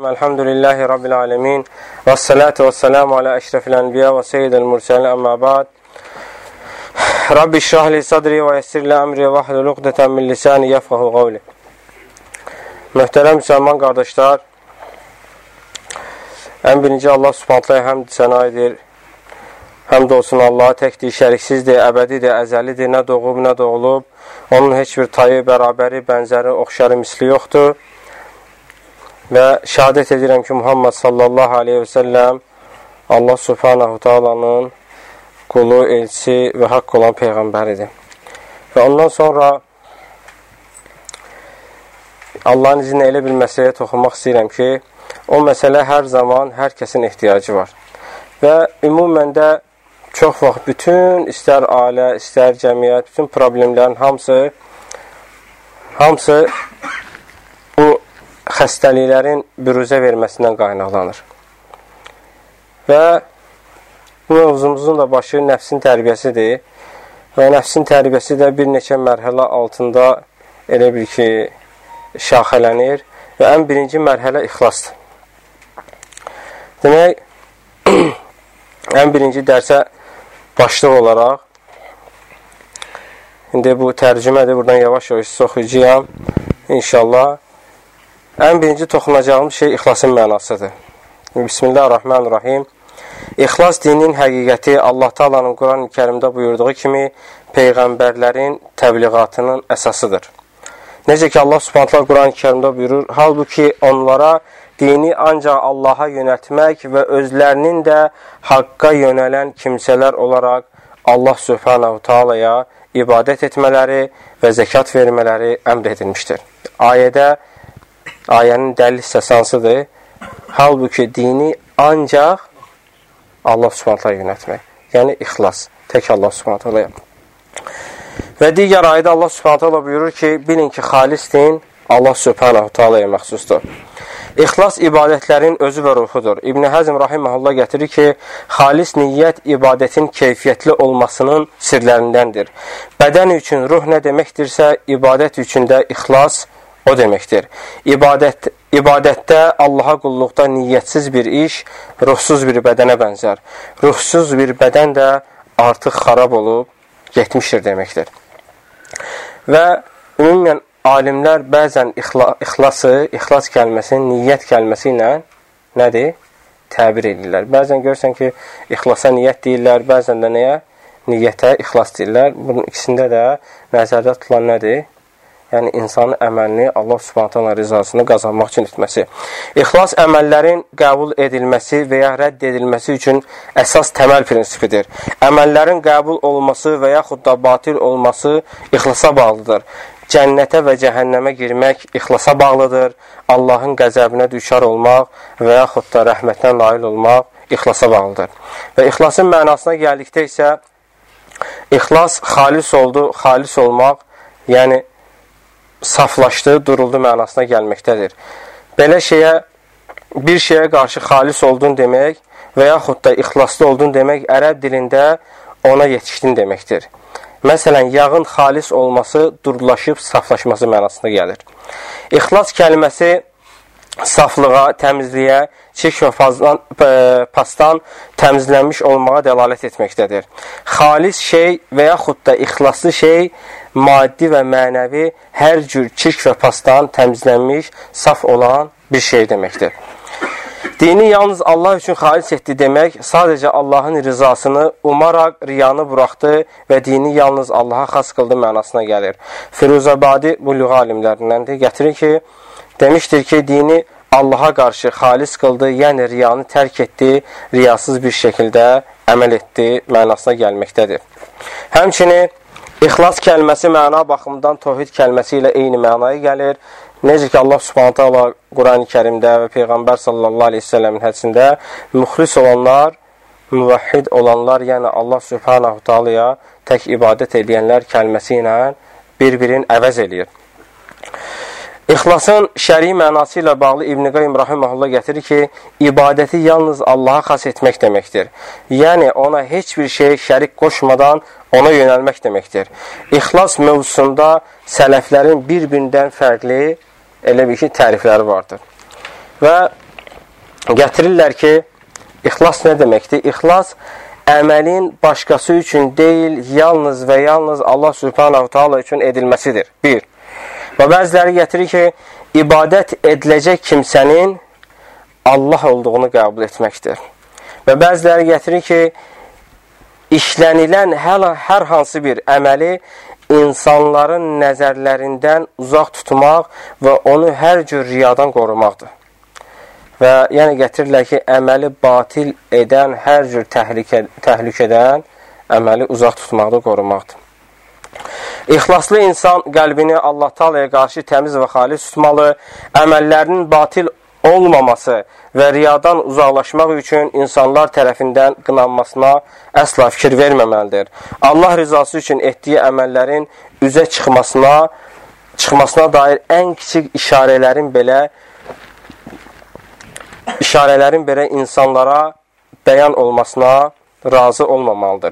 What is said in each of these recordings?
Elhamdülillahi Rabbil alemin. Və salatu və selamu alə əşrəfil ənbiya və seyyidəl mürsəlin əmmə ba'd. Rabbi şrahli sadri və yessirli əmri və hlul uqdətən min lisani yəfqahu qavli. Möhtərəm müsəlman qardaşlar, ən birinci Allah subhanətləyə həmd sənə edir. Həmd olsun Allaha təkdir, şəriksizdir, əbədidir, əzəlidir, nə doğub, nə doğulub. Onun heç bir tayı, bərabəri, bənzəri, oxşarı, misli yoxdur. Və şəhadət edirəm ki, Muhammed sallallahu aleyhi və səlləm Allah subhanahu ta'alanın qulu, elçisi və haqq olan peyğəmbəridir. Və ondan sonra Allahın izinlə elə bir məsələyə toxunmaq istəyirəm ki, o məsələ hər zaman hər kəsin ehtiyacı var. Və ümumən də çox vaxt bütün, istər ailə, istər cəmiyyət, bütün problemlərin hamısı bu xəstəliklərin büruzə verməsindən qaynaqlanır. Və bu mövzumuzun da başı nəfsin tərbiyəsidir. Və nəfsin tərbiyəsi də bir neçə mərhələ altında elə bir ki, şaxələnir. Və ən birinci mərhələ ixlasdır. Demək, ən birinci dərsə başlıq olaraq, indi bu tərcümədir, buradan yavaş-yavaş oxuyacağam, inşallah. Ən birinci toxunacağımız şey ixlasın mənasıdır. Bismillahirrahmanirrahim. İxlas dinin həqiqəti Allah Taala'nın Quran-ı Kərimdə buyurduğu kimi peyğəmbərlərin təbliğatının əsasıdır. Necə ki Allah Subhanahu Quran-ı Kərimdə buyurur, halbuki onlara dini ancaq Allaha yönəltmək və özlərinin də haqqa yönələn kimsələr olaraq Allah Subhanahu Taala'ya ibadət etmələri və zəkat vermələri əmr edilmişdir. Ayənin dəlil hissəsi hansıdır? Halbuki dini ancaq Allah Subhanahu Taala'ya yönəltmək. Yəni ixlas, tək Allah Subhanahu Taala'ya. Və digər ayədə Allah Subhanahu Taala buyurur ki, bilin ki, xalis din Allah Subhanahu Taala'ya məxsusdur. İxlas ibadətlərin özü və ruhudur. İbn Həzm rahimehullah gətirir ki, xalis niyyət ibadətin keyfiyyətli olmasının sirlərindəndir. Bədən üçün ruh nə deməkdirsə, ibadət üçün də ixlas o deməkdir. İbadətdə, Allaha qulluqda niyyətsiz bir iş, ruhsuz bir bədənə bənzər. Ruhsuz bir bədən də artıq xarab olub getmişdir deməkdir. Və ümumən alimlər bəzən ixlas kəlməsini niyyət kəlməsi ilə nədir? Təbir edirlər. Bəzən görürsən ki, ixlasa niyyət deyirlər, bəzən də nəyə? Niyyətə ixlas deyirlər. Bunun ikisində də nəzərdə tutulan nədir? Yəni, insanın əməlini Allah Subhanahu Taala rizasını qazanmaq üçün etməsi. İxlas əməllərin qəbul edilməsi və ya rədd edilməsi üçün əsas təməl prinsipidir. Əməllərin qəbul olması və yaxud da batil olması ixlasa bağlıdır. Cənnətə və cəhənnəmə girmək ixlasa bağlıdır. Allahın qəzəbinə düşar olmaq və yaxud da rəhmətinə nail olmaq ixlasa bağlıdır. Və ixlasın mənasına gəldikdə isə ixlas xalis oldu, xalis olmaq, yəni saflaşdı, duruldu mənasına gəlməkdədir. Belə bir şeyə qarşı xalis oldun demək və yaxud da ixlaslı oldun demək ərəb dilində ona yetişdin deməkdir. Məsələn, yağın xalis olması, durulaşıb saflaşması mənasına gəlir. İxlas kəlməsi saflığa, təmizliyə, çirk və pasdan təmizlənmiş olmağa dəlalət etməkdədir. Xalis şey və yaxud da ixlaslı şey maddi və mənəvi hər cür çirk və pasdan təmizlənmiş, saf olan bir şey deməkdir. Dini yalnız Allah üçün xalis etdi demək, sadəcə Allahın rizasını umaraq riyanı buraxdı və dini yalnız Allaha xas qıldı mənasına gəlir. Firuzabadi bu lüğə alimlərindəndir. Gətirir ki, demişdir ki, dini Allaha qarşı xalis qıldı, yəni riyanı tərk etdi, riyasız bir şəkildə əməl etdi mənasına gəlməkdədir. Həmçinin İxlas kəlməsi məna baxımından tohid kəlməsi ilə eyni mənaya gəlir. Necə ki, Allah Subhanahu Taala Quran-ı Kərimdə və Peyğəmbər sallallahu aleyhi ve sellemin hədisində müxlis olanlar, müvəhhid olanlar, yəni Allah Subhanahu Taala'ya tək ibadət edənlər kəlməsi ilə bir-birini əvəz edir. İxlasın şəri mənası ilə bağlı İbn Qayyim rahimehullah gətirir ki, ibadəti yalnız Allaha xas etmək deməkdir. Yəni, ona heç bir şey şərik qoşmadan ona yönəlmək deməkdir. İxlas mövzusunda sələflərin bir-birindən fərqli elə bir ki, tərifləri vardır. Və gətirirlər ki, ixlas nə deməkdir? İxlas əməlin başqası üçün deyil, yalnız və yalnız Allah Subhanahu Taala üçün edilməsidir. Bir. Və bəziləri gətirir ki, ibadət ediləcək kimsənin Allah olduğunu qəbul etməkdir. Və bəziləri gətirir ki, işlənilən hər hansı bir əməli insanların nəzərlərindən uzaq tutmaq və onu hər cür riyadan qorumaqdır. Və yəni gətirirlər ki, əməli batil edən, hər cür təhlükədən əməli uzaq tutmaqda qorumaqdır. İxlaslı insan qəlbini Allah Taala'ya qarşı təmiz və xalis tutmalı, əməllərinin batil olmaması və riyadan uzaqlaşmaq üçün insanlar tərəfindən qınanmasına əsla fikir verməməlidir. Allah rızası üçün etdiyi əməllərin üzə çıxmasına dair ən kiçik işarələrin belə insanlara bəyan olmasına razı olmamalıdır.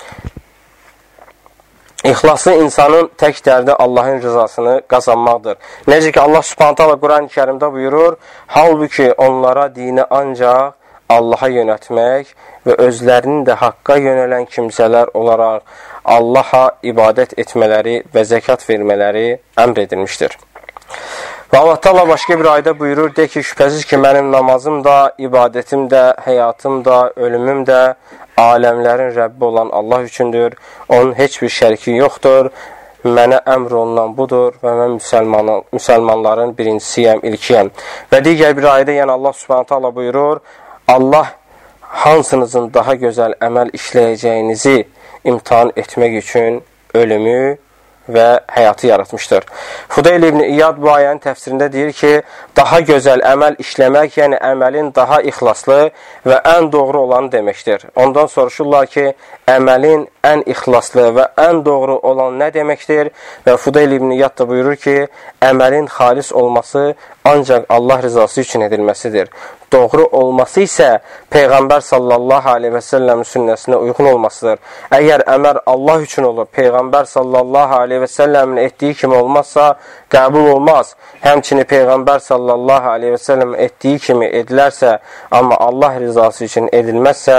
İxlaslı insanın tək dərdi Allahın rızasını qazanmaqdır. Necə ki, Allah Subhanahu Taala Quran-ı Kərimdə buyurur, halbuki onlara dini ancaq Allaha yönətmək və özlərinin də haqqa yönələn kimsələr olaraq Allaha ibadət etmələri və zəkat vermələri əmr edilmişdir. Və Allah Taala başqa bir ayda buyurur, de ki, şübhəsiz ki, mənim namazım da, ibadətim də, həyatım da, ölümüm də aləmlərin Rəbbi olan Allah üçündür. Onun heç bir şəriki yoxdur. Mənə əmr olunan budur və mən müsəlmanların birincisiyəm, ilkiyəm. Və digər bir ayədə yəni Allah Subhanahu Taala buyurur, Allah hansınızın daha gözəl əməl işləyəcəyinizi imtahan etmək üçün ölümü və həyatı yaratmışdır. Fudayl ibn İyad bu ayənin təfsirində deyir ki, daha gözəl əməl işləmək, yəni əməlin daha ixlaslı və ən doğru olanı deməkdir. Ondan soruşurlar ki, əməlin ən ixlaslı və ən doğru olan nə deməkdir? Və Fudayl ibn İyad da buyurur ki, əməlin xalis olması ancaq Allah rızası üçün edilməsidir. Doğru olması isə Peyğəmbər sallallahu aleyhi və səlləmin sünnəsinə uyğun olmasıdır. Əgər əmər Allah üçün olur, Peyğəmbər sallallahu aleyhi və səlləmin etdiyi kimi olmazsa, qəbul olmaz. Həmçinin Peyğəmbər sallallahu aleyhi və səlləmin etdiyi kimi edilərsə, amma Allah rızası üçün edilməzsə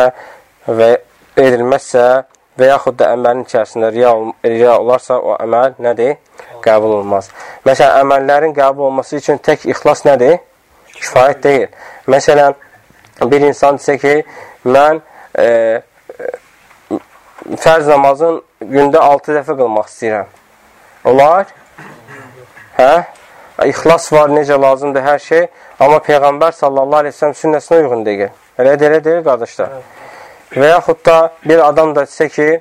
və yaxud da əməlin içərisində riya olarsa, o əməl nədir? Qəbul olmaz. Məsələn, əməllərin qəbul olması üçün tək ixlas nədir? Kifayət deyil. Məsələn, bir insan desə ki, mən fərz namazın gündə 6 dəfə qılmaq istəyirəm. Olar? Hə? İxlas var, necə lazımdır hər şey. Amma Peyğəmbər sallallahu aleyhi ve sellem sünnəsinə uyğun deyil. Elə deyil, qardaşlar. Və yaxud da bir adam da desə ki,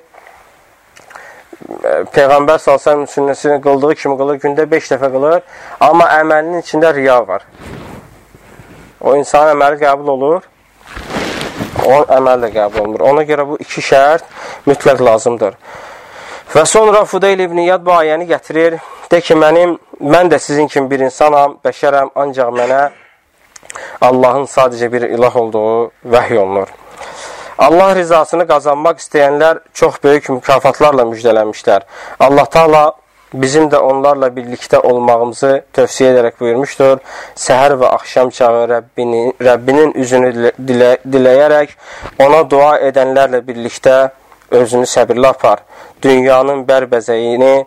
Peyğəmbər sallallahu aleyhi ve sellem sünnəsini qıldığı kimi qılır, gündə 5 dəfə qılır, amma əməlinin içində riya var. O insanın əməli qəbul olur, o əməl də qəbul olunur. Ona görə bu iki şərt mütləq lazımdır. Və sonra Fudayl ibn İyad bu ayəni gətirir. De ki, mən də sizin kimi bir insanam, bəşərəm, ancaq mənə Allahın sadəcə bir ilah olduğu vəhy olunur. Allah rizasını qazanmaq istəyənlər çox böyük mükafatlarla müjdələnmişlər. Allah Taala bizim də onlarla birlikdə olmağımızı tövsiyə edərək buyurmuşdur. Səhər və axşam çağı Rəbbinin üzünü diləyərək ona dua edənlərlə birlikdə özünü səbirli apar. Dünyanın bərbəzəyini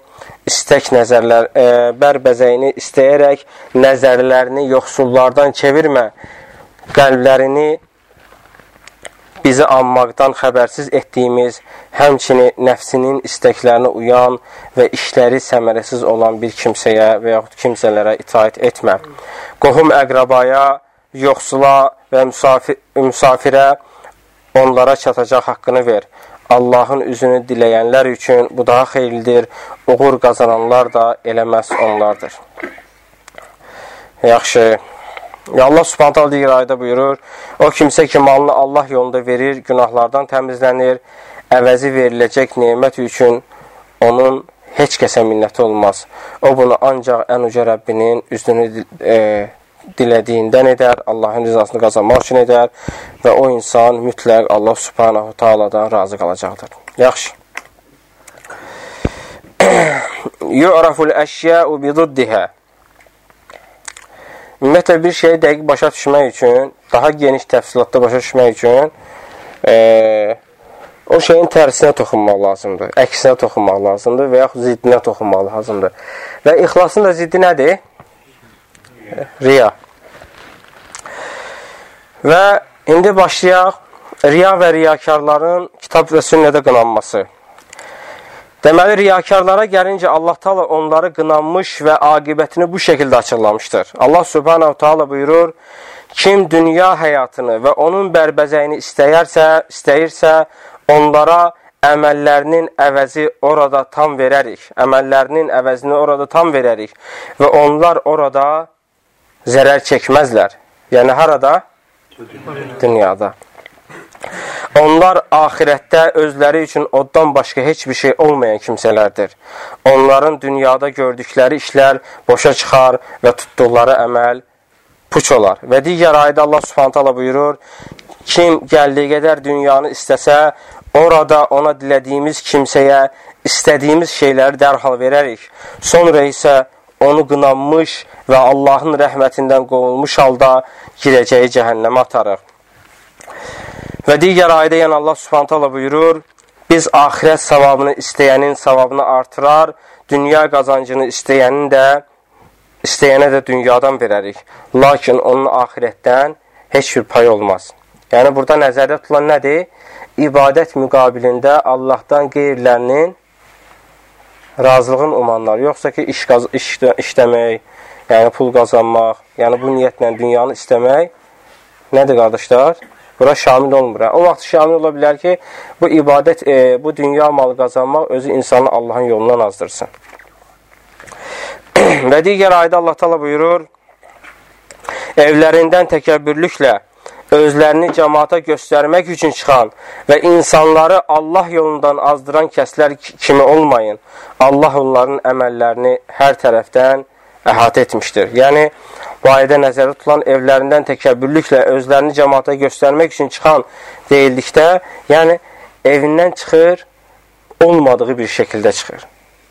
istəyərək nəzərlərini yoxsullardan çevirmə. Qəlblərini bizi anmaqdan xəbərsiz etdiyimiz, həmçinin nəfsinin istəklərinə uyan və işləri səmərəsiz olan bir kimsəyə və yaxud kimsələrə itaət etmə. Qohum əqrabaya, yoxsula və müsafirə onlara çatacaq haqqını ver. Allahın üzünü diləyənlər üçün bu daha xeyirlidir. Uğur qazananlar da eləməz onlardır. Yaxşı. Allah Subhanahu taala digər ayədə buyurur, o kimsə ki malını Allah yolunda verir, günahlardan təmizlənir, əvəzi veriləcək nemət üçün onun heç kəsə minnəti olmaz. O bunu ancaq ən uca Rəbbinin üzünü dilədiyindən edər, Allahın rızasını qazanmaq üçün edər və o insan mütləq Allah Subhanahu taaladan razı qalacaqdır. Yaxşı. Yu'raful əşya'u biduddihə. Ümumiyyətlə, bir şeyi dəqiq başa düşmək üçün daha geniş təfsilatda başa düşmək üçün o şeyin tərsinə toxunmaq lazımdır, əksinə toxunmaq lazımdır və yaxud ziddinə toxunmaq lazımdır. Və ixlasın da ziddi nədir? Riya. Və indi başlayaq riya və riyakarların kitab və sünnədə qınanması. Deməli, riyakarlara gəlincə Allah Taala onları qınanmış və aqibətini bu şəkildə açıqlamışdır. Allah Subhanahu Taala buyurur, kim dünya həyatını və onun bərbəzəyini istəyirsə, onlara əməllərinin əvəzi orada tam verərik. Əməllərinin əvəzini orada tam verərik və onlar orada zərər çəkməzlər. Yəni, harada? Dünyada. Onlar axirətdə özləri üçün oddan başqa heç bir şey olmayan kimsələrdir. Onların dünyada gördükləri işlər boşa çıxar və tutduqları əməl puç olar. Və digər ayədə Allah Subhanahu taala buyurur, kim gəldiyi qədər dünyanı istəsə, orada ona dilədiyimiz kimsəyə istədiyimiz şeyləri dərhal verərik. Sonra isə onu qınanmış və Allahın rəhmətindən qovulmuş halda girəcəyi cəhənnəmə atarıq. Və digər ayədə yəni Allah Subhanahu taala buyurur, biz axirət savabını istəyənin savabını artırar, dünya qazancını istəyənə də dünyadan verərik. Lakin onun axirətdən heç bir pay olmaz. Yəni, burada nəzərdə tutulan nədir? İbadət müqabilində Allahdan qeyrilərinin razılığın umanlar. Yoxsa ki, işləmək, yəni pul qazanmaq, yəni bu niyyətlə dünyanı istəmək nədir, qardaşlar? Bura şamil olmur. O vaxt şamil ola bilər ki, bu ibadət, bu dünya malı qazanmaq özü insanı Allahın yolundan azdırsın. Və digər ayda Allah Taala buyurur, evlərindən təkəbbürlüklə özlərini cəmaata göstərmək üçün çıxan və insanları Allah yolundan azdıran kəslər kimi olmayın. Allah onların əməllərini hər tərəfdən əhatə etmişdir. Yəni, bu ayədə nəzərdə tutulan evlərindən təkəbbürlüklə özlərini cəmaata göstərmək üçün çıxan deyildikdə, yəni evindən çıxır, olmadığı bir şəkildə çıxır.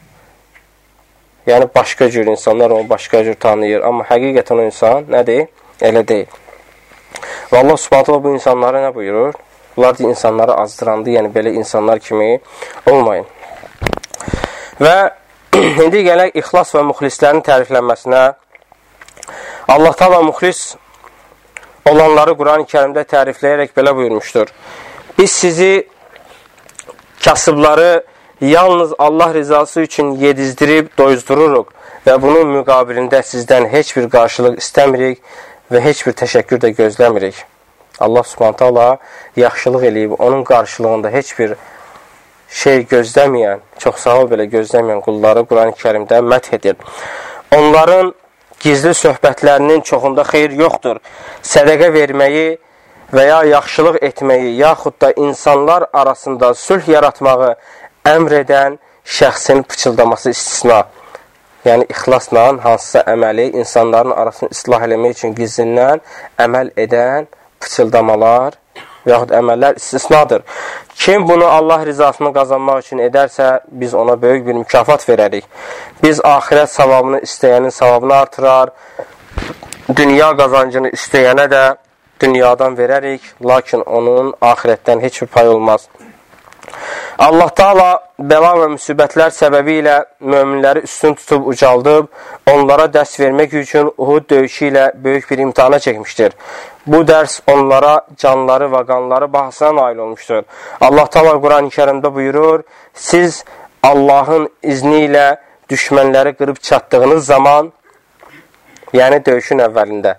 Yəni, başqa cür insanlar onu başqa cür tanıyır. Amma həqiqətən o insan nədir? Elə deyil. Və Allah Subhanahu bu insanlara nə buyurur? Bunlar da insanları azdırandı, yəni belə insanlar kimi olmayın. Və indi gələk ixlas və müxlislərin təriflənməsinə. Allah Taala müxlis olanları Quran-ı Kərimdə tərifləyərək belə buyurmuşdur. Biz sizi kasıbları yalnız Allah rizası üçün yedizdirib doyuzdururuq və bunun müqabilində sizdən heç bir qarşılıq istəmirik və heç bir təşəkkür də gözləmirik. Allah Subhanahu taala yaxşılıq eləyib, onun qarşılığında heç bir şey gözləməyən, çox sağ ol belə gözləməyən qulları Quran-ı Kərimdə məth edir. Onların gizli söhbətlərinin çoxunda xeyir yoxdur. Sədəqə verməyi və ya yaxşılıq etməyi, yaxud da insanlar arasında sülh yaratmağı əmr edən şəxsin pıçıldaması istisna. Yəni, ixlasla hansısa əməli insanların arasını islah eləmək üçün gizlindən əməl edən pıçıldamalar və yaxud əməllər istisnadır. Kim bunu Allah rizasını qazanmaq üçün edərsə, biz ona böyük bir mükafat verərik. Biz axirət savabını istəyənin savabını artırar, dünya qazancını istəyənə də dünyadan verərik, lakin onun axirətdən heç bir pay olmaz. Allah Taala bəla və müsibətlər səbəbi ilə möminləri üstün tutub ucaldıb, onlara dərs vermək üçün Uhud döyüşü ilə böyük bir imtihana çəkmişdir. Bu dərs onlara canları və qanları bahasına nail olmuşdur. Allah Taala Quran-ı Kərimdə buyurur, siz Allahın izni ilə düşmənləri qırıb çatdığınız zaman, yəni döyüşün əvvəlində,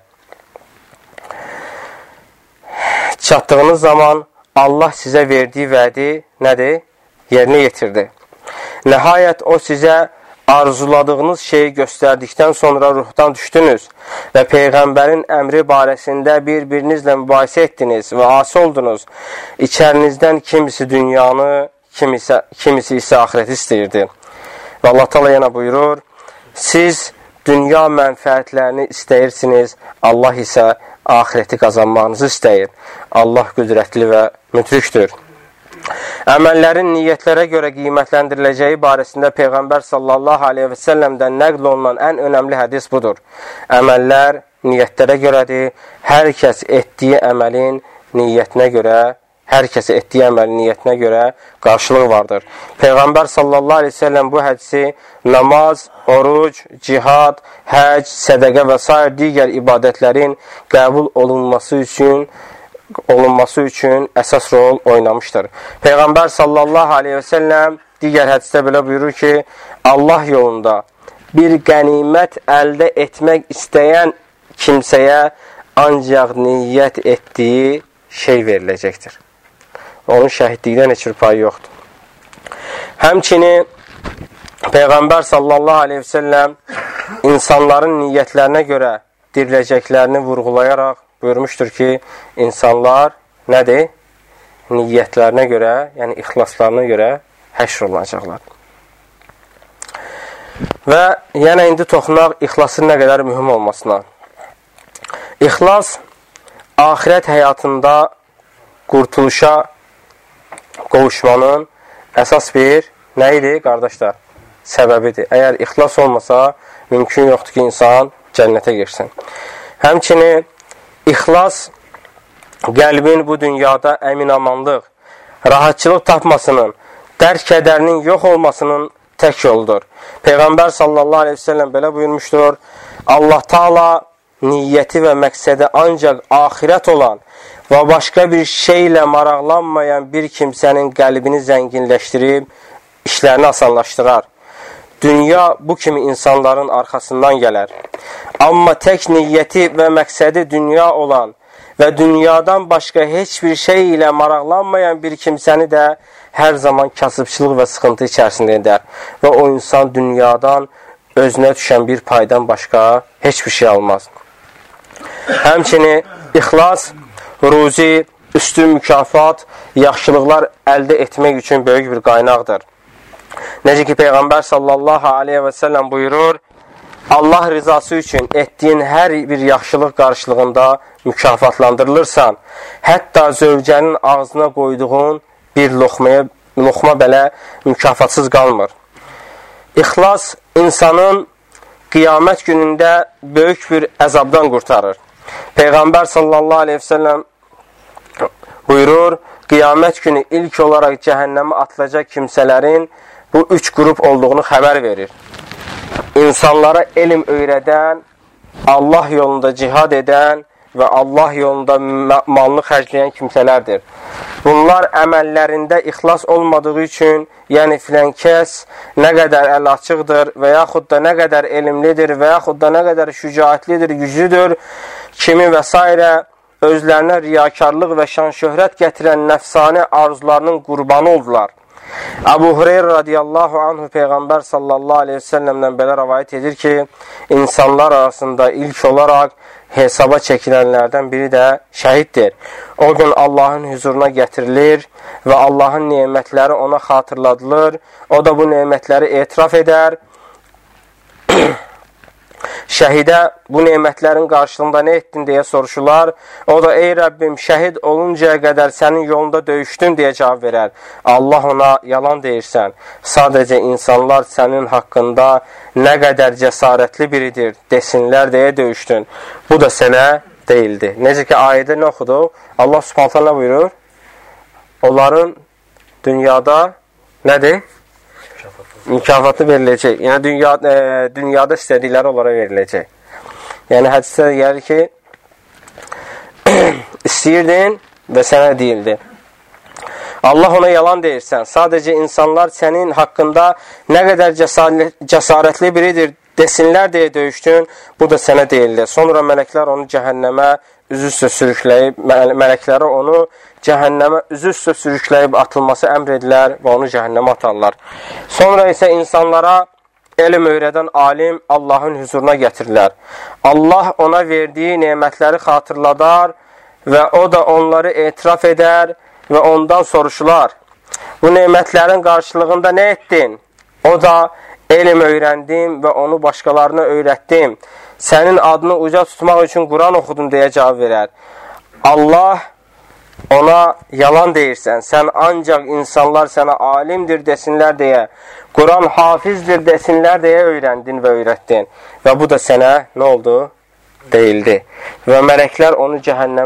çatdığınız zaman Allah sizə verdiyi vədi nədir? Yerinə yetirdi. Nəhayət o sizə arzuladığınız şeyi göstərdikdən sonra ruhdan düşdünüz və Peyğəmbərin əmri barəsində bir-birinizlə mübahisə etdiniz və asi oldunuz. İçərinizdən kimisi dünyanı, kimisi isə axirəti istəyirdi. Və Allah Taala yenə buyurur, siz dünya mənfəətlərini istəyirsiniz, Allah isə axirəti qazanmağınızı istəyir. Allah qüdrətli və müdrikdir. Əməllərin niyyətlərə görə qiymətləndiriləcəyi barəsində Peyğəmbər sallallahu aleyhi və səlləmdən nəql olunan ən önəmli hədis budur. Əməllər niyyətlərə görədir. Hər kəs etdiyi əməlin niyyətinə görə qarşılıq vardır. Peyğəmbər sallallahu aleyhi və səlləm bu hədisi namaz, oruc, cihad, həc, sədəqə və s. digər ibadətlərin qəbul olunması üçün əsas rol oynamışdır. Peyğəmbər sallallahu aleyhi və səlləm digər hədisdə belə buyurur ki, Allah yolunda bir qənimət əldə etmək istəyən kimsəyə ancaq niyyət etdiyi şey veriləcəkdir. Onun şəhidlikdən heç bir payı yoxdur. Həmçinin Peyğəmbər sallallahu aleyhi və səlləm insanların niyyətlərinə görə diriləcəklərini vurğulayaraq buyurmuşdur ki, insanlar nədir? Niyyətlərinə görə, yəni ixlaslarına görə həşr olunacaqlar. Və yəni indi toxunaq ixlasın nə qədər mühüm olmasına. İxlas axirət həyatında qurtuluşa qovuşmanın əsas bir nə idi, qardaşlar? Səbəbidir. Əgər ixlas olmasa, mümkün yoxdur ki, insan cənnətə girsin. Həmçinin ixlas qəlbin bu dünyada əminamanlıq, rahatçılıq tapmasının, dərd-kədərinin yox olmasının tək yoludur. Peyğəmbər sallallahu aleyhi ve sellem belə buyurmuşdur. Allah Taala niyyəti və məqsədi ancaq axirət olan və başqa bir şeylə maraqlanmayan bir kimsənin qəlbini zənginləşdirib, işlərini asanlaşdırar. Dünya bu kimi insanların arxasından gələr. Amma tək niyyəti və məqsədi dünya olan və dünyadan başqa heç bir şey ilə maraqlanmayan bir kimsəni də hər zaman kasıbçılıq və sıxıntı içərisində edər. Və o insan dünyadan özünə düşən bir paydan başqa heç bir şey almaz. Həmçinin ixlas, ruzi, üstün mükafat, yaxşılıqlar əldə etmək üçün böyük bir qaynaqdır. Necə ki, Peyğəmbər sallallahu aleyhi və səlləm buyurur, Allah rızası üçün etdiyin hər bir yaxşılıq qarşılığında mükafatlandırılırsan, hətta zövcənin ağzına qoyduğun bir loxma belə mükafatsız qalmır. İxlas insanın qiyamət günündə böyük bir əzabdan qurtarır. Peyğəmbər sallallahu aleyhi və səlləm buyurur, qiyamət günü ilk olaraq cəhənnəmə atılacaq kimsələrin bu üç qrup olduğunu xəbər verir. İnsanlara elm öyrədən, Allah yolunda cihad edən və Allah yolunda malını xərcləyən kimsələrdir. Bunlar əməllərində ixlas olmadığı üçün, yəni filan kəs nə qədər əl açıqdır və yaxud da nə qədər elmlidir və yaxud da nə qədər şücaətlidir, güclüdür, kimi və s. özlərinə riyakarlıq və şan-şöhrət gətirən nəfsani arzularının qurbanı oldular. Əbu Hureyra radiyallahu anhu Peyğəmbər sallallahu aleyhi ve səlləmdən belə rəvayət edir ki, insanlar arasında ilk olaraq hesaba çəkilənlərdən biri də şəhiddir. O gün Allahın huzuruna gətirilir və Allahın nemətləri ona xatırladılır. O da bu nemətləri etiraf edər. Şəhidə bu nemətlərin qarşılığında nə etdin deyə soruşurlar. O da ey Rəbbim şəhid oluncaya qədər sənin yolunda döyüşdüm deyə cavab verər. Allah ona yalan deyirsən. Sadəcə insanlar sənin haqqında nə qədər cəsarətli biridir desinlər deyə döyüşdün. Bu da sənə deyildi. Necə ki ayədə nə oxuduq? Allah Subhanahu taala buyurur. Onların dünyada nədir? Mükafatı veriləcək. Yəni, dünyada istədikləri onlara veriləcək. Yəni, hədisdə gəlir ki, istəyirdin və sənə deyildi. Allah ona yalan deyirsən. Sadəcə insanlar sənin haqqında nə qədər cəsarətli biridir desinlər deyə döyüşdün. Bu da sənə deyildi. Sonra mələklər onu cəhənnəmə üzüstə sürükləyib, mələklərə onu cəhənnəmə üzüstə sürükləyib atılması əmr edilər və onu cəhənnəmə atarlar. Sonra isə insanlara elm öyrədən alim Allahın huzuruna gətirirlər. Allah ona verdiyi nemətləri xatırladar və o da onları etiraf edər və ondan soruşular. Bu nemətlərin qarşılığında nə etdin? O da elm öyrəndim və onu başqalarına öyrətdim. Sənin adını uca tutmaq üçün Quran oxudum deyə cavab verər. Allah ona yalan deyirsən, sən ancaq insanlar sənə alimdir desinlər deyə, Quran hafizdir desinlər deyə öyrəndin və öyrətdin. Və bu da sənə nə oldu? Deyildi. Və mələklərə onu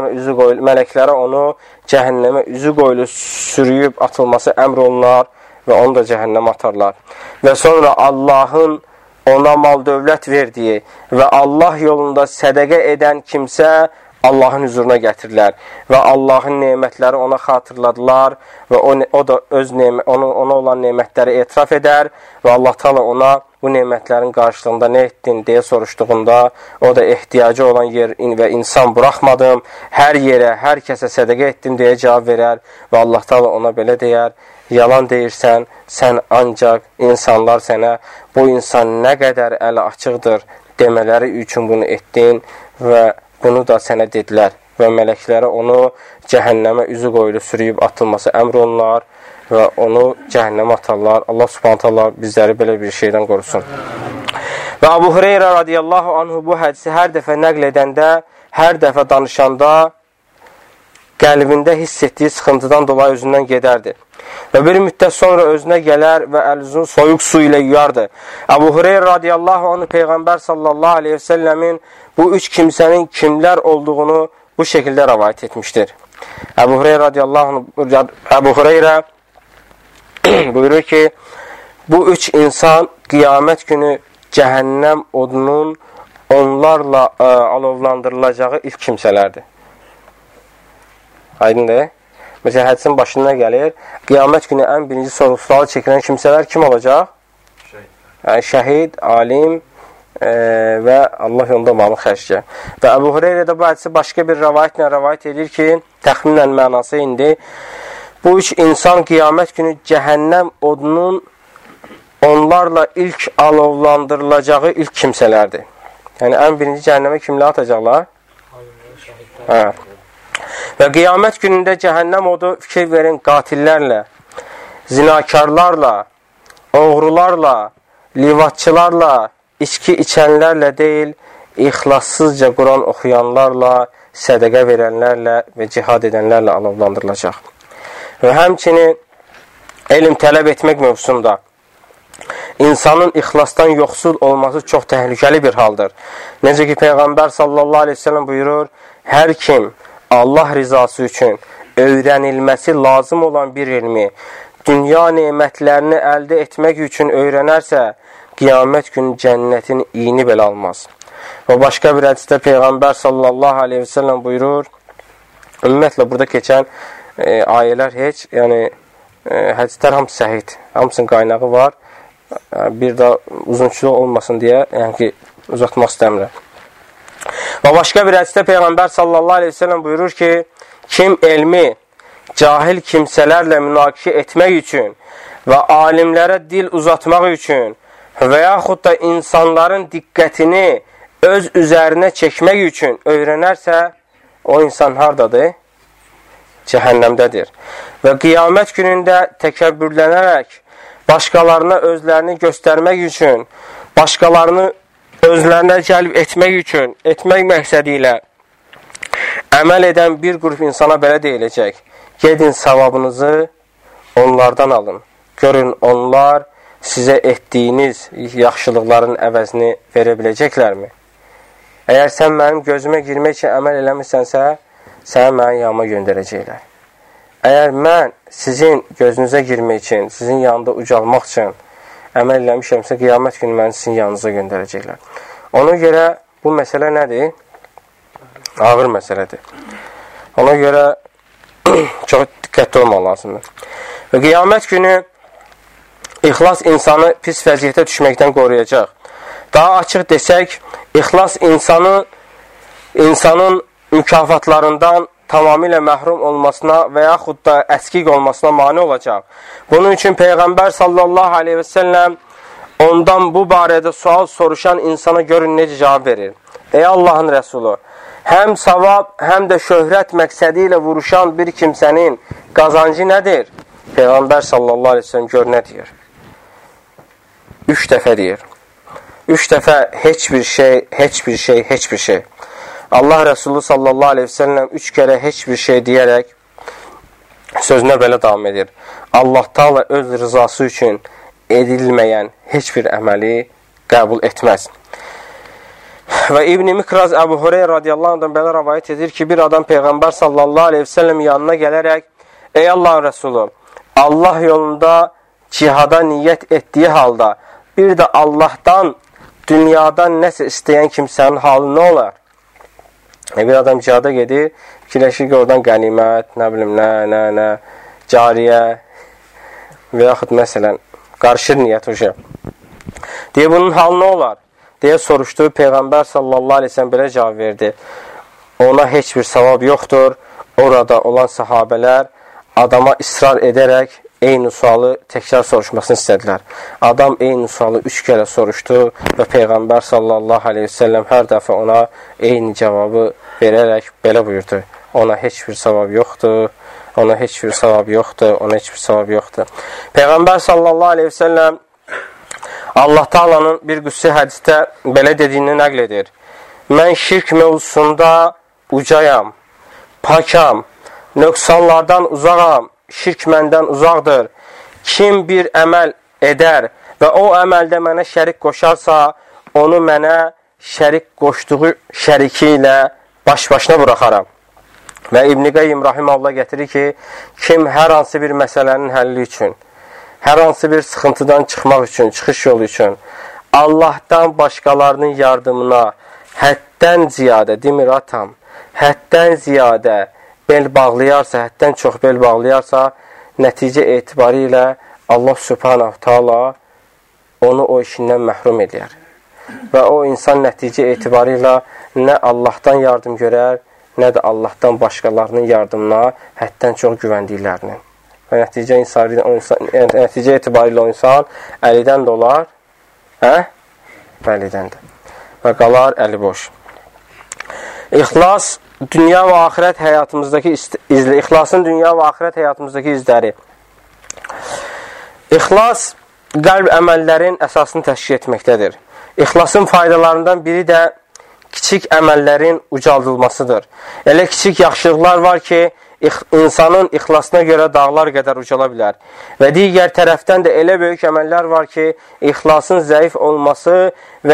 cəhənnəmə üzü qoyulu sürüyüb atılması əmr olunar və onu da cəhənnəmə atarlar. Və sonra Allahın ona mal dövlət verdiyi və Allah yolunda sədəqə edən kimsə Allahın huzuruna gətirirlər və Allahın nemətləri ona xatırladılar və o da ona olan nemətləri etiraf edər və Allah Taala ona bu nemətlərin qarşılığında nə etdin deyə soruşduğunda o da ehtiyacı olan yer və insan buraxmadım, hər yerə, hər kəsə sədəqə etdim deyə cavab verər və Allah Taala ona belə deyər: yalan deyirsən, sən ancaq insanlar sənə bu insan nə qədər əli açıqdır demələri üçün bunu etdin və bunu da sənə dedilər və mələklərə onu cəhənnəmə üzü qoyulu sürüyüb atılması əmr olunar və onu cəhənnəmə atarlar. Allah subhanət Allah bizləri belə bir şeydən qorusun. Və Abu Hüreyrə radiyallahu anhu bu hədisi hər dəfə nəql edəndə, hər dəfə danışanda qəlbində hiss etdiyi sıxıntıdan dolayı özündən gedərdi. Və bir müddət sonra özünə gələr və əlüzünü soyuq su ilə yuyardı. Abu Hüreyrə radiyallahu anhu Peyğəmbər sallallahu aleyhi ve selləmin bu üç kimsənin kimlər olduğunu bu şəkildə rəvayət etmişdir. Abu Hüreyrə radiyallahu anhu Abu Hüreyrə buyurur ki, bu üç insan qiyamət günü cəhənnəm odunun onlarla alovlandırılacağı ilk kimsələrdir. Aydındır. Məsələn, hədisin başına gəlir, qiyamət günü ən birinci sorğu-sualı çəkilən kimsələr kim olacaq? Yəni, şəhid, alim və Allah yolunda malı xərcə. Və Əbu Hüreyrə də bu hədisi başqa bir rəvayətlə rəvayət edir ki, təxminən mənası indi, bu üç insan qiyamət günü cəhənnəm odunun onlarla ilk alovlandırılacağı ilk kimsələrdir. Yəni, ən birinci cəhənnəmə kimlə atacaqlar? Hə. Və qiyamət günündə cəhənnəm odu fikir verin qatillərlə, zinakarlarla, oğrularla, livatçılarla, içki içənlərlə deyil, ixlassızca Quran oxuyanlarla, sədəqə verənlərlə və cihad edənlərlə alovlandırılacaq. Və həmçinin elm tələb etmək mövzusunda insanın ixlasdan yoxsul olması çox təhlükəli bir haldır. Necə ki, Peyğəmbər sallallahu aleyhi ve sellem buyurur, hər kim Allah rizası üçün öyrənilməsi lazım olan bir elmi dünya nemətlərini əldə etmək üçün öyrənərsə, qiyamət günü cənnətin iyini belə almaz. Və başqa bir hədisdə Peyğəmbər sallallahu aleyhi ve sellem buyurur, ümumiyyətlə burada keçən ayələr heç, yəni hədislər hamısı səhid, hamısının qaynağı var, bir də uzunçuluq olmasın deyə, yəni ki, uzatmaq istəmirəm. Və başqa bir hədisdə Peyğəmbər sallallahu aleyhi ve sellem buyurur ki, kim elmi cahil kimsələrlə münaqişə etmək üçün və alimlərə dil uzatmaq üçün və yaxud da insanların diqqətini öz üzərinə çəkmək üçün öyrənərsə, o insan hardadır? Cəhənnəmdədir. Və qiyamət günündə təkəbbürlənərək başqalarına özlərini göstərmək üçün, başqalarını özlərinə cəlb etmək üçün, etmək məqsədi ilə əməl edən bir qrup insana belə deyiləcək: gedin savabınızı onlardan alın. Görün, onlar sizə etdiyiniz yaxşılıqların əvəzini verə biləcəklərmi? Əgər sən mənim gözümə girmək üçün əməl eləmirsənsə, səni mənim yanıma göndərəcəklər. Əgər mən sizin gözünüzə girmək üçün, sizin yanında ucalmaq üçün əməl eləmişəmsə, qiyamət günü məni sizin yanınıza göndərəcəklər. Ona görə bu məsələ nədir? Ağır məsələdir. Ona görə çox diqqətli olmaq lazımdır. Və qiyamət günü ixlas insanı pis vəziyyətə düşməkdən qoruyacaq. Daha açıq desək, ixlas insanın mükafatlarından tamamilə məhrum olmasına və yaxud da əskik olmasına mane olacaq. Bunun üçün Peyğəmbər sallallahu aleyhi ve sellem ondan bu barədə sual soruşan insana görün necə cavab verir. Ey Allahın Rəsulu, həm savab, həm də şöhrət məqsədi ilə vuruşan bir kimsənin qazancı nədir? Peyğəmbər sallallahu aleyhi ve sellem gör nə deyir? 3 dəfə deyir. 3 dəfə heç bir şey, heç bir şey, heç bir şey. Allah Resulü sallallahu aleyhi ve sellem 3 kərə heç bir şey deyərək sözünə belə davam edir. Allah Taala öz rızası üçün edilməyən heç bir əməli qəbul etməz. Və İbn-i Mikraz Əbu Hureyra radiyallahu anhdan belə rəvayət edir ki, bir adam Peyğəmbər sallallahu aleyhi ve sellem yanına gələrək, ey Allahın Rəsulü, Allah yolunda cihada niyyət etdiyi halda, bir də Allahdan, dünyadan nəsə istəyən kimsənin halı nə olar? Bir adam cihada gedir, fikirləşir ki, oradan qənimət, nə bilim, nə, cariyə və yaxud məsələn, qarışır niyyət o şey. Deyə, bunun halı nə olar? Deyə soruşdu, Peyğəmbər sallallahu aleyhi ve sellem belə cavab verdi. Ona heç bir savab yoxdur. Orada olan sahabələr adama israr edərək eyni sualı təkrar soruşmasını istədilər. Adam eyni sualı 3 kərə soruşdu və Peyğəmbər sallallahu aleyhi ve sellem hər dəfə ona eyni cavabı verərək belə buyurdu. Ona heç bir savab yoxdur. Ona heç bir savab yoxdur. Ona heç bir savab yoxdur. Peyğəmbər sallallahu aleyhi ve sellem Allah Taala'nın bir qüssi hədisdə belə dediyini nəql edir. Mən şirk mövzusunda ucayam, pakam, nöqsanlardan uzağam, şirk məndən uzaqdır. Kim bir əməl edər və o əməldə mənə şərik qoşarsa, onu mənə şərik qoşduğu şəriki ilə baş-başına buraxaram. Və İbn-i Qayyim rahimehullah gətirir ki, kim hər hansı bir məsələnin həlli üçün, hər hansı bir sıxıntıdan çıxmaq üçün, çıxış yolu üçün Allahdan başqalarının yardımına həddən ziyadə, demir atam, həddən ziyadə bel bağlayarsa, həddən çox bel bağlayarsa, nəticə etibarı ilə Allah subhanahu taala onu o işindən məhrum edər. Və o insan nəticə etibarı ilə nə Allahdan yardım görər, nə də Allahdan başqalarının yardımına həddən çox güvəndiklərinin. Və nəticə etibarilə o insan əlidən də olar, bəlidən də. Və qalar əli boş. İxlas, dünya və axirət həyatımızdakı İxlasın dünya və axirət həyatımızdakı izləri. İxlas, qəlb əməllərin əsasını təşkil etməkdədir. İxlasın faydalarından biri də kiçik əməllərin ucaldılmasıdır. Elə kiçik yaxşılıqlar var ki, insanın ixlasına görə dağlar qədər ucala bilər. Və digər tərəfdən də elə böyük əməllər var ki, ixlasın zəif olması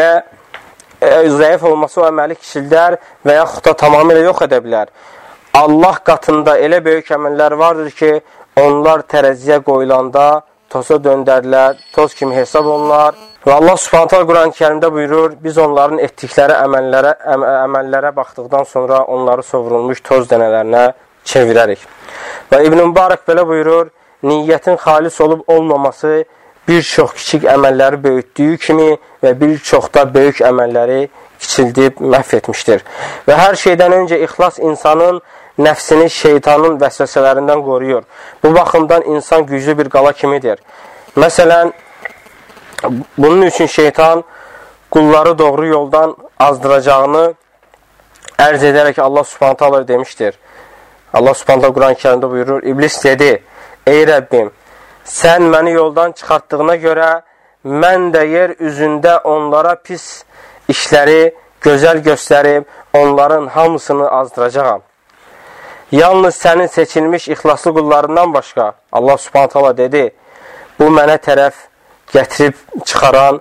o əməli kiçildər və yaxud da tamamilə yox edə bilər. Allah qatında elə böyük əməllər vardır ki, onlar tərəziyə qoyulanda toza döndərilər, toz kimi hesab olunlar. Və Allah Subhanahu taala Quran-ı Kərimdə buyurur, biz onların etdikləri əməllərə baxdıqdan sonra onları sovrulmuş toz dənələrinə çevirərik. Və İbn-i Mübarək belə buyurur, niyyətin xalis olub olmaması bir çox kiçik əməlləri böyütdüyü kimi və bir çox da böyük əməlləri kiçildib məhv etmişdir. Və hər şeydən öncə ixlas insanın nəfsini şeytanın vəsvəsələrindən qoruyur. Bu baxımdan insan güclü bir qala kimidir. Məsələn, bunun üçün şeytan qulları doğru yoldan azdıracağını ərz edərək Allah Subhanahu taala demişdir. Allah Subhanahu Quran-ı Kərimdə buyurur, İblis dedi, ey Rəbbim, sən məni yoldan çıxartdığına görə mən də yer üzündə onlara pis işləri gözəl göstərib onların hamısını azdıracağam. Yalnız sənin seçilmiş ixlaslı qullarından başqa, Allah Subhanahu taala dedi, bu mənə tərəf gətirib çıxaran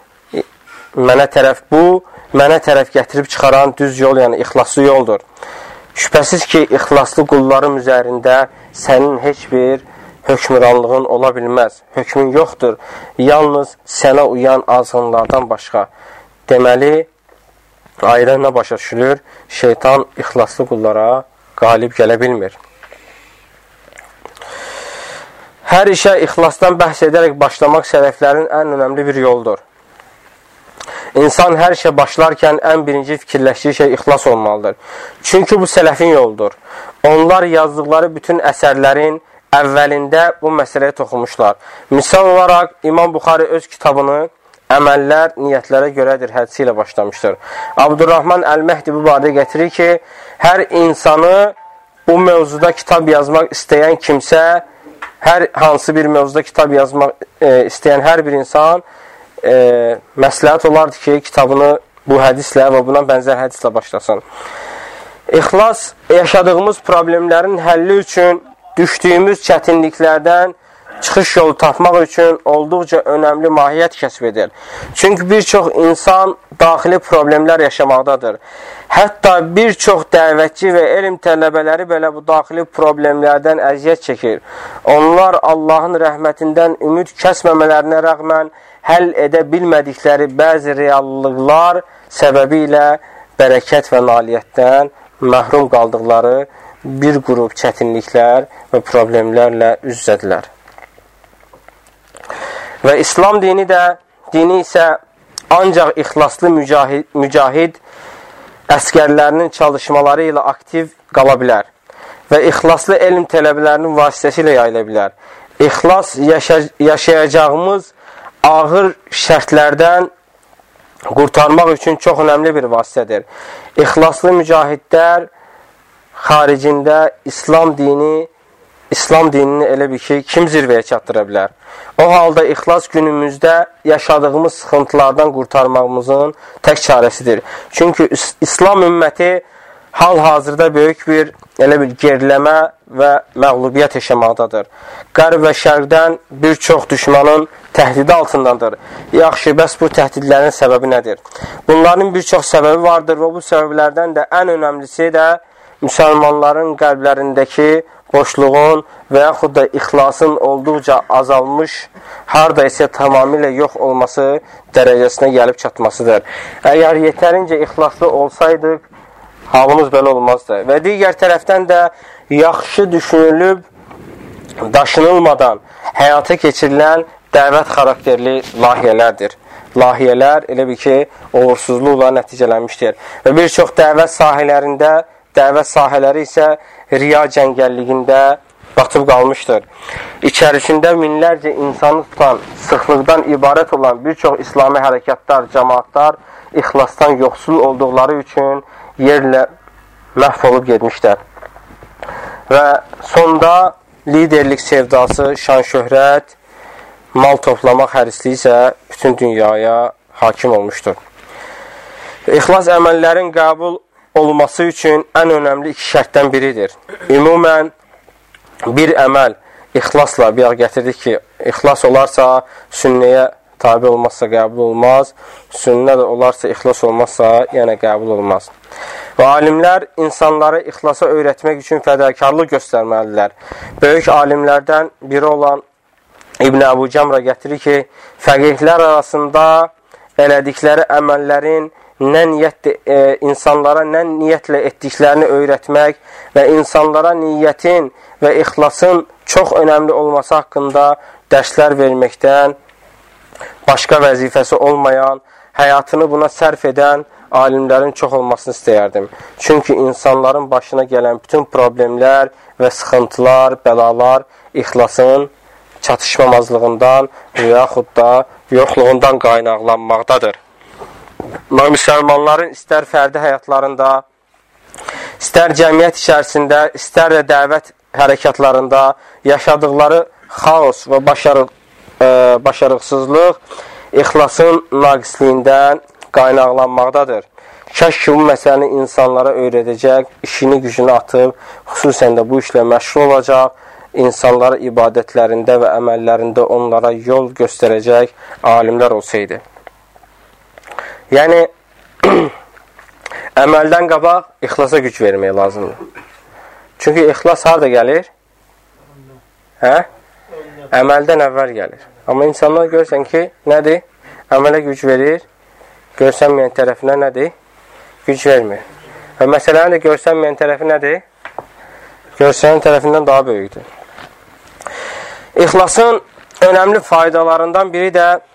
düz yol, yəni ixlaslı yoldur. Şübhəsiz ki, ixlaslı qullarım üzərində sənin heç bir hökmranlığın ola bilməz. Hökmün yoxdur. Yalnız sənə uyan azğınlardan başqa. Deməli, ayədə nə başa düşülür? Şeytan ixlaslı qullara qalib gələ bilmir. Hər işə ixlasdan bəhs edərək başlamaq sələflərin ən önəmli bir yoldur. İnsan hər işə başlarkən ən birinci fikirləşdiyi şey ixlas olmalıdır. Çünki bu sələfin yoldur. Onlar yazdıqları bütün əsərlərin əvvəlində bu məsələyə toxunmuşlar. Misal olaraq, İmam Buxari öz kitabını əməllər niyyətlərə görədir hədisi ilə başlamışdır. Abdurrahman Əl-Məhdi bu barədə gətirir ki, hər insanı bu mövzuda kitab yazmaq istəyən kimsə, hər hansı bir mövzuda kitab yazmaq istəyən hər bir insan məsləhət olardı ki, kitabını bu hədislə və buna bənzər hədislə başlasın. İxlas yaşadığımız problemlərin həlli üçün düşdüyümüz çətinliklərdən çıxış yolu tapmaq üçün olduqca önəmli mahiyyət kəsb edir. Çünki bir çox insan daxili problemlər yaşamaqdadır. Hətta bir çox dəvətçi və elm tələbələri belə bu daxili problemlərdən əziyyət çəkir. Onlar Allahın rəhmətindən ümid kəsməmələrinə rəğmən həll edə bilmədikləri bəzi reallıqlar səbəbi ilə bərəkət və nailiyyətdən məhrum qaldıqları bir qrup çətinliklər və problemlərlə üz-üzədirlər. Və İslam dini isə ancaq ixlaslı mücahid əskərlərinin çalışmaları ilə aktiv qala bilər və ixlaslı elm tələbələrinin vasitəsilə yayıla bilər. İxlas yaşayacağımız ağır şərtlərdən qurtarmaq üçün çox önəmli bir vasitədir. İxlaslı mücahidlər xaricində İslam dinini elə bir ki, kim zirvəyə çatdıra bilər? O halda ixlas günümüzdə yaşadığımız sıxıntılardan qurtarmağımızın tək çarəsidir. Çünki İslam ümməti hal-hazırda böyük bir geriləmə və məğlubiyyət yaşamaqdadır. Qərb və şərqdən bir çox düşmanın təhdidi altındadır. Yaxşı, bəs bu təhdidlərin səbəbi nədir? Bunların bir çox səbəbi vardır və bu səbəblərdən də ən önəmlisi də müsəlmanların qəlblərindəki boşluğun və yaxud da ixlasın olduqca azalmış, harada isə tamamilə yox olması dərəcəsinə gəlib çatmasıdır. Əgər yetərincə ixlaslı olsaydıq, halımız belə olmazdı. Və digər tərəfdən də yaxşı düşünülüb, daşınılmadan həyata keçirilən dəvət xarakterli layihələrdir. Layihələr elə bir ki, uğursuzluqla nəticələnmişdir. Və bir çox dəvət sahələri isə riya cəngəlliyində batıb qalmışdır. İçərisində minlərcə insanı tutan, sıxlıqdan ibarət olan bir çox İslami hərəkatlar, cəmaatlar ixlasdan yoxsul olduqları üçün yerlə məhv olub getmişlər. Və sonda liderlik sevdası, şan-şöhrət, mal toplamaq hərisliyi isə bütün dünyaya hakim olmuşdur. İxlas əməllərin qəbul olması üçün ən önəmli iki şərtdən biridir. Ümumən, bir əməl ixlasla bir gətirdik ki, ixlas olarsa sünnəyə tabi olmazsa qəbul olmaz, sünnə də olarsa ixlas olmazsa yenə qəbul olmaz. Və alimlər insanları ixlasa öyrətmək üçün fədakarlıq göstərməlidirlər. Böyük alimlərdən biri olan İbn Əbu Cəmrə gətirir ki, fəqihlər arasında elədikləri əməllərin insanlara nə niyyətlə etdiklərini öyrətmək və insanlara niyyətin və ixlasın çox önəmli olması haqqında dərslər verməkdən başqa vəzifəsi olmayan, həyatını buna sərf edən alimlərin çox olmasını istəyərdim. Çünki insanların başına gələn bütün problemlər və sıxıntılar, bəlalar ixlasın çatışmamazlığından və yaxud da yoxluğundan qaynaqlanmaqdadır. Müsəlmanların istər fərdi həyatlarında, istər cəmiyyət içərisində, istər də dəvət hərəkatlarında yaşadıqları xaos və başarıqsızlıq ixlasın naqisliyindən qaynaqlanmaqdadır. Kəş ki, bu məsələni insanlara öyrədəcək, işini gücünü atıb, xüsusən də bu işlə məşğul olacaq, insanlara ibadətlərində və əməllərində onlara yol göstərəcək alimlər olsaydı. Yəni, əməldən qabaq ixlasa güc vermək lazımdır. Çünki ixlas harada gəlir? Əməldən əvvəl gəlir. Amma insanlar görsən ki, nədir? Əmələ güc verir, görsənməyən tərəfinə nədir? Güc vermir. Və məsələnin də görsənməyən tərəfi nədir? Görsənən tərəfindən daha böyükdür. İxlasın önəmli faydalarından biri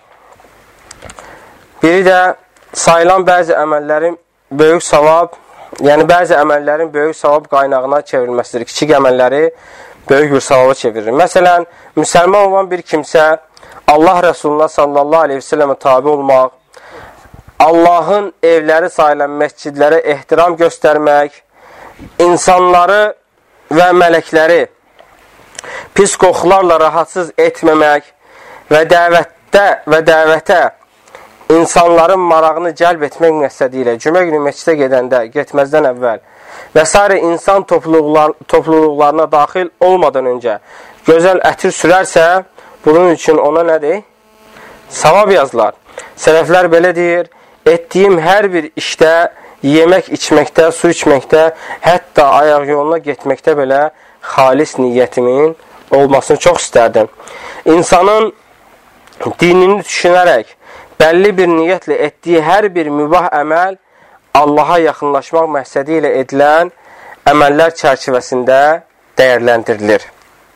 də sayılan bəzi əməllərin böyük savab, yəni bəzi əməllərin böyük savab qaynağına çevrilməsidir. Kiçik əməlləri böyük bir savaba çevirir. Məsələn, müsəlman olan bir kimsə Allah Rəsulullah sallallahu aleyhi ve sellemə tabi olmaq, Allahın evləri sayılan məscidlərə ehtiram göstərmək, insanları və mələkləri pis qoxularla rahatsız etməmək və dəvətə insanların marağını cəlb etmək məqsədi ilə cümə günü məscidə getməzdən əvvəl və s. insan topluluqlarına daxil olmadan öncə gözəl ətir sürərsə, bunun üçün ona nədir? Savab yazılar. Sələflər belə deyir, etdiyim hər bir işdə, yemək içməkdə, su içməkdə, hətta ayaq yoluna getməkdə belə xalis niyyətimin olmasını çox istərdim. İnsanın dinini düşünərək, bəlli bir niyyətlə etdiyi hər bir mübah əməl Allaha yaxınlaşmaq məqsədi ilə edilən əməllər çərçivəsində dəyərləndirilir.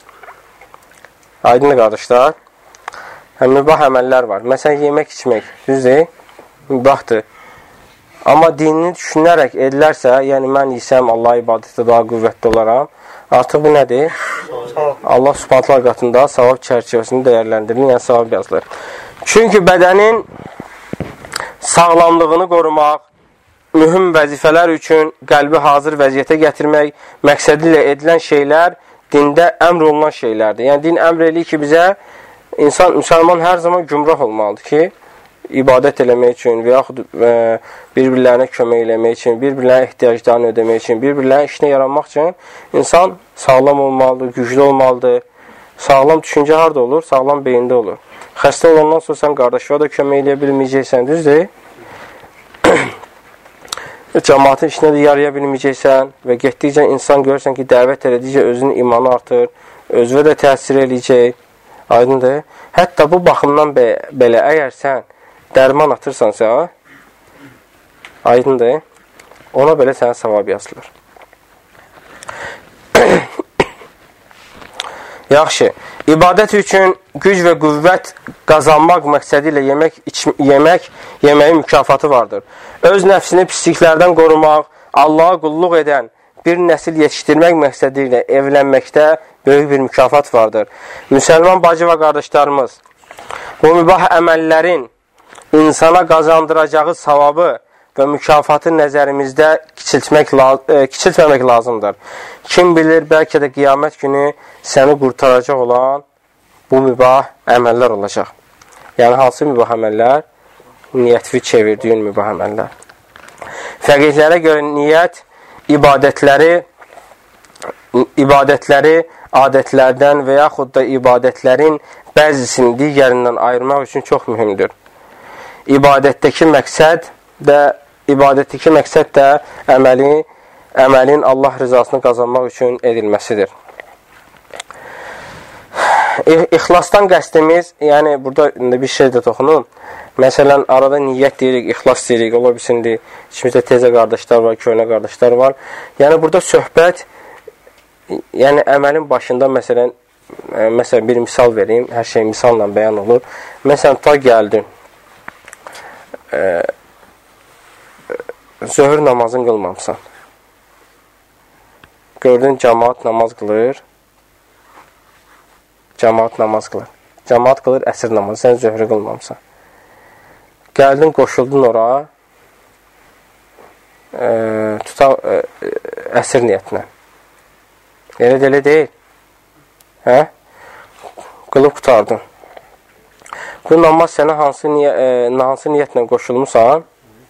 Aydın qardaşlar, mübah əməllər var. Məsələn, yemək içmək, düzdür, mübahdır. Amma dinini düşünərək edilərsə, yəni mən yisəm Allah ibadətdə daha qüvvətli olaram, artıq bu nədir? Allah Subhanahu qatında savab çərçivəsində dəyərləndirilir, yəni savab yazılır. Çünki bədənin sağlamlığını qorumaq, mühüm vəzifələr üçün qəlbi hazır vəziyyətə gətirmək məqsədi ilə edilən şeylər dində əmr olunan şeylərdir. Yəni, din əmr eləyir ki, bizə müsəlman hər zaman gümrah olmalıdır ki, ibadət eləmək üçün və yaxud bir-birlərinə kömək eləmək üçün, bir-birlərinə ehtiyaclarını ödəmək üçün, bir-birlərinə işinə yaranmaq üçün insan sağlam olmalıdır, güclü olmalıdır. Sağlam düşüncə harada olur? Sağlam beyində olur. Xəstə olandan sonra sən qardaşına da kömək eləyə bilməyəcəksən, düzdür? Cəmaatın işinə də yaraya bilməyəcəksən və getdikcə insan görürsən ki, dəvət elədikcə özünün imanı artır, özünə də təsir eləyəcək. Aydındır. Hətta bu baxımdan belə əgər sən dərman atırsansa, aydındır, ona belə sənə savab yazılır. Yaxşı, ibadət üçün güc və qüvvət qazanmaq məqsədi ilə yeməyin mükafatı vardır. Öz nəfsini pisliklərdən qorumaq, Allaha qulluq edən bir nəsil yetişdirmək məqsədi ilə evlənməkdə böyük bir mükafat vardır. Müsəlman bacı və qardaşlarımız, bu mübah əməllərin insana qazandıracağı savabı və mükafatı nəzərimizdə kiçiltməmək lazımdır. Kim bilir, bəlkə də qiyamət günü səni qurtaracaq olan bu mübah əməllər olacaq. Yəni, hansı mübah əməllər? Niyyətvi çevirdiyin mübah əməllər. Fəqihlərə görə niyyət ibadətləri adətlərdən və yaxud da ibadətlərin bəzisini digərindən ayırmaq üçün çox mühümdür. İbadətdəki məqsəd də əməlin Allah rızasını qazanmaq üçün edilməsidir. İxlasdan qəsdimiz, yəni burada bir şey də toxunum. Məsələn, arada niyyət deyirik, ixlas deyirik, ola bilsindir. İçimizdə tezə qardaşlar var, köhnə qardaşlar var. Yəni, burada söhbət, yəni əməlin başında məsələn bir misal vereyim, hər şey misalla bəyan olur. Məsələn, ta gəldin, zöhr namazını qılmamısan. Gördün, cəmaat namaz qılır. Cəmaat namaz qılır. Cəmaat qılır əsr namazı, sən zöhrü qılmamısan. Gəldin, qoşuldun ora, əsr niyyətinə. Elə deyil. Hə? Qılıb qutardın. Bu namaz sənə hansı niyyətlə qoşulmuşsan,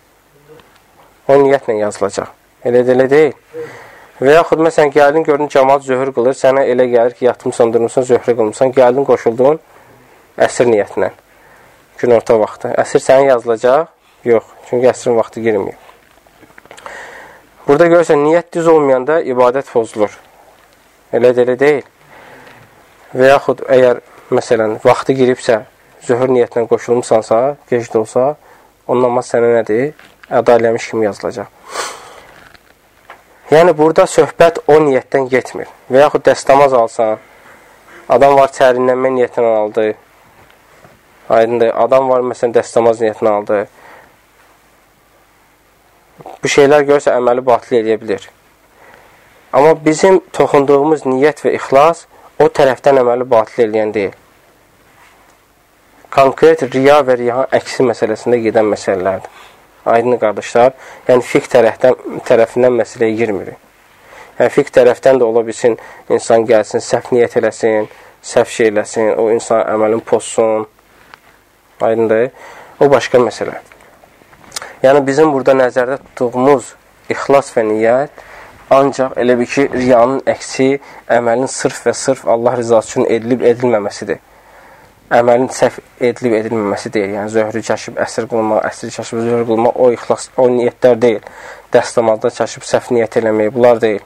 o niyyətlə yazılacaq. Elə deyil. Və yaxud məsələn, gəldin, gördün, cəmaat zöhr qılır, sənə elə gəlir ki, yatmışsan, durmuşsan, zöhrü qılmışsan, gəldin, qoşuldun əsr niyyətlə. Gün orta vaxtı. Əsr sənin yazılacaq? Yox. Çünki əsrin vaxtı girməyib. Burada görürsən, niyyət düz olmayanda ibadət pozulur. Elə deyil. Və yaxud əgər, məsələn, vaxtı giribsə, zöhr niyyətlə qoşulmuşsansa, gec də olsa, o namaz sənə nədir? Əda eləmiş kimi yazılacaq. Yəni, burada söhbət o niyyətdən getmir. Və yaxud dəstəmaz alsan, adam var çərinlənmə niyyətlə aldı. Aydındır, adam var, məsələn, dəstəmaz niyyətini aldı. Bu şeylər görsə əməli batil edə bilir. Amma bizim toxunduğumuz niyyət və ixlas o tərəfdən əməli batil edən deyil. Konkret riya və riyanın əksi məsələsində gedən məsələlərdir. Aydın qardaşlar, yəni fiqh tərəfindən məsələyə girmirik. Yəni fiqh tərəfdən də ola bilsin, insan gəlsin, səhv niyyət eləsin, səhv şey eləsin, o insan əməlin pozsun. Aydındır, o başqa məsələ. Yəni bizim burada nəzərdə tutduğumuz ixlas və niyyət Ancaq elə bir ki, riyanın əksi əməlin sırf və sırf Allah rızası üçün edilib edilməməsidir. Əməlin səhv edilib edilməməsi deyil. Yəni, zöhrü kəşib, əsr qılmaq, əsr kəşib, zöhr qılmaq, o ixlas, o niyyətlər deyil. Dəstəmazda kəşib, səhv niyyət eləmək, bunlar deyil.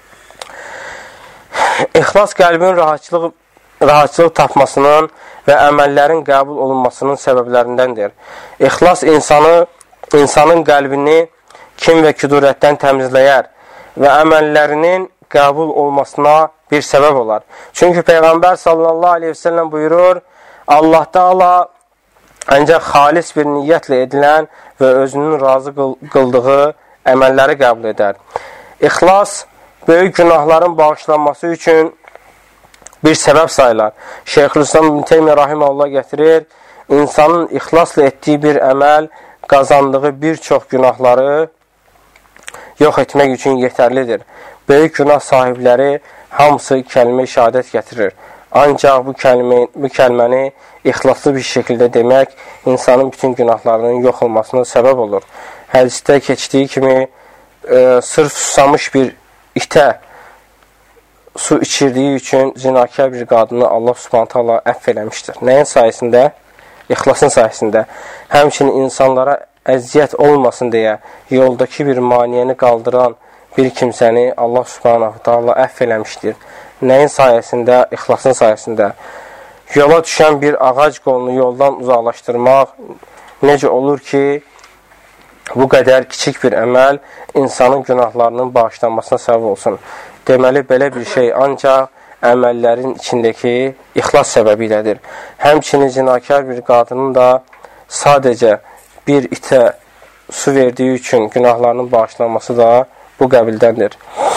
İxlas qəlbin rahatçılıq tapmasının və əməllərin qəbul olunmasının səbəblərindəndir. İxlas insanın qəlbini kin və küdurətdən təmizləyər və əməllərinin qəbul olmasına bir səbəb olar. Çünki Peyğəmbər sallallahu aleyhi ve sellem buyurur, Allah Taala ancaq xalis bir niyyətlə edilən və özünün razı qıldığı əməlləri qəbul edər. İxlas böyük günahların bağışlanması üçün bir səbəb sayılar. Şeyxülislam İbn Teymiyyə rahimehullah gətirir, insanın ixlasla etdiyi bir əməl qazandığı bir çox günahları yox etmək üçün yetərlidir. Böyük günah sahibləri hamısı kəlmə-i şəhadət gətirir. Ancaq bu kəlməni ixlaslı bir şəkildə demək insanın bütün günahlarının yox olmasına səbəb olur. Hədisdə keçdiyi kimi sırf susamış bir itə su içirdiyi üçün zinakar bir qadını Allah Subhanahu taala əfv eləmişdir. Nəyin sayəsində? İxlasın sayəsində. Həmçinin insanlara əziyyət olmasın deyə yoldakı bir maniyəni qaldıran bir kimsəni Allah Subhanahu taala əfv eləmişdir. Nəyin sayəsində? İxlasın sayəsində. Yola düşən bir ağac qolunu yoldan uzaqlaşdırmaq necə olur ki, bu qədər kiçik bir əməl insanın günahlarının bağışlanmasına səbəb olsun. Deməli, belə bir şey ancaq əməllərin içindəki ixlas səbəbi ilədir. Həmçinin zinakar bir qadının da sadəcə bir itə su verdiyi üçün günahlarının bağışlanması da bu qəbildəndir.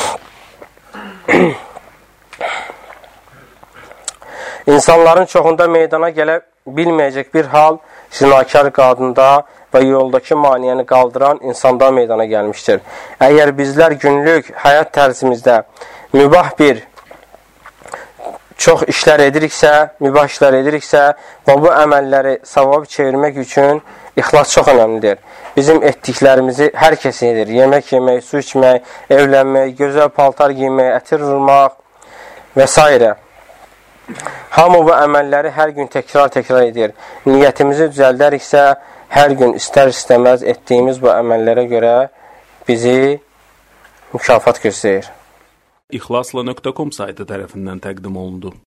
İnsanların çoxunda meydana gələ bilməyəcək bir hal zinakar qadında və yoldakı maniyəni qaldıran insanda meydana gəlmişdir. Əgər bizlər günlük həyat tərzimizdə mübah çox işlər ediriksə və bu əməlləri savab çevirmək üçün ixlas çox önəmlidir. Bizim etdiklərimizi hər kəs edir. Yemək yemək, su içmək, evlənmək, gözəl paltar giymək, ətir vurmaq və s. Hamı bu əməlləri hər gün təkrar edir. Niyyətimizi düzəldəriksə, hər gün istər-istəməz etdiyimiz bu əməllərə görə bizi mükafat gözləyir. İxlasla.com saytı tərəfindən təqdim olundu.